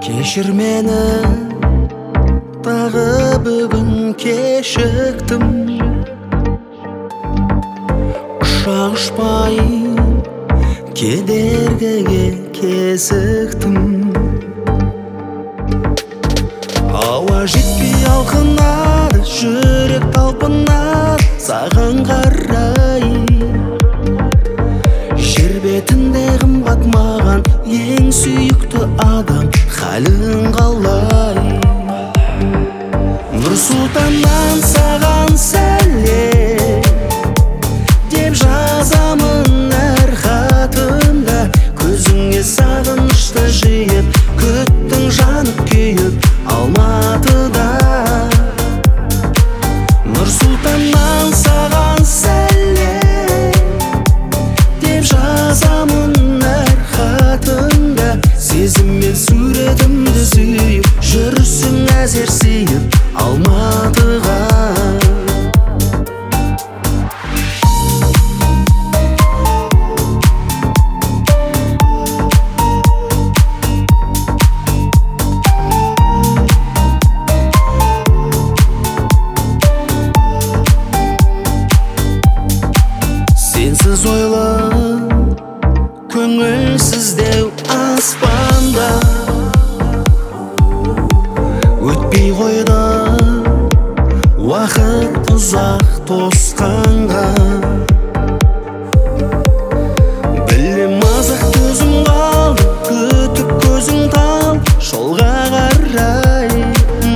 Кешір мені, тағы бүгін кешіктім. Ұшақ ұшпай кедергіге кезіктім. Ауа жетпей алқынады, жүрек талпынады саған қарай. Жер бетінде қымбат маған ең сүйікті адам, халің қалай? Нұр Сұлтаннан саған сәлем деп жазамын әр хатымда. Көзіңе сағынышты жиып, күттің жанып күйіп Алматыда. Нұр Сұлтаннан саған сәлем деп жазамын әр хатымда. Сезіммен суретімді сүйіп, жүрсің әзер сүйіп Алматыға. Сенсіз ойлы, көңілсіздеу аспанда өтпей қойды уақыт ұзақ тосқанға. Білем азық көзім қалды, күтіп көзің тал жолға қарай.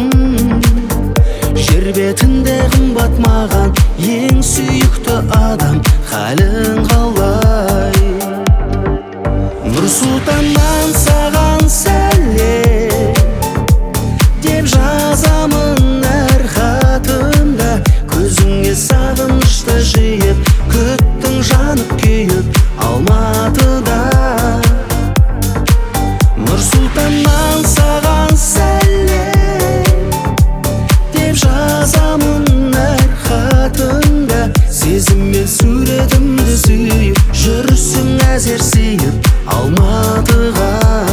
Жер бетінде қымбат маған ең сүйікті адам, халің қалай? Нұр Сұлтаннан саған сәлем деп жазамын әр хатымда. Көзіңе сағынышты жиып, күттің жанып күйіп Алматыда. Нұр Сұлтаннан саған сәлем деп жазамын әр хатымда. Сезіммен суретімді сүйіп, жүрсің әзер сүйіп Алматыға.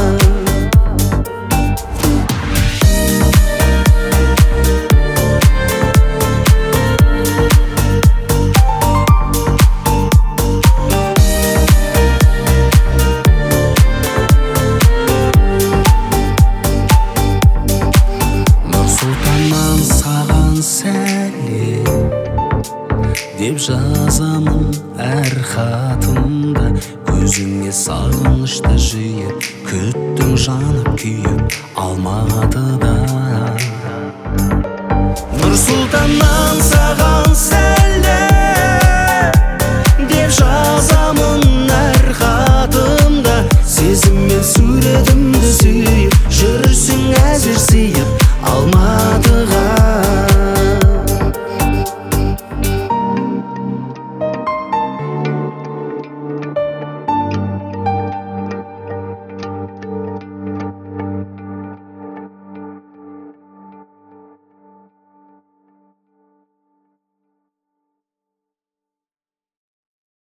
Нұр Сұлтаннан саған сәлем деп жазамын әр хатымда. Көзіңе сағынышты жиып, күттің жанып күйіп Алматыда. Нұр Сұлтаннан саған сәлем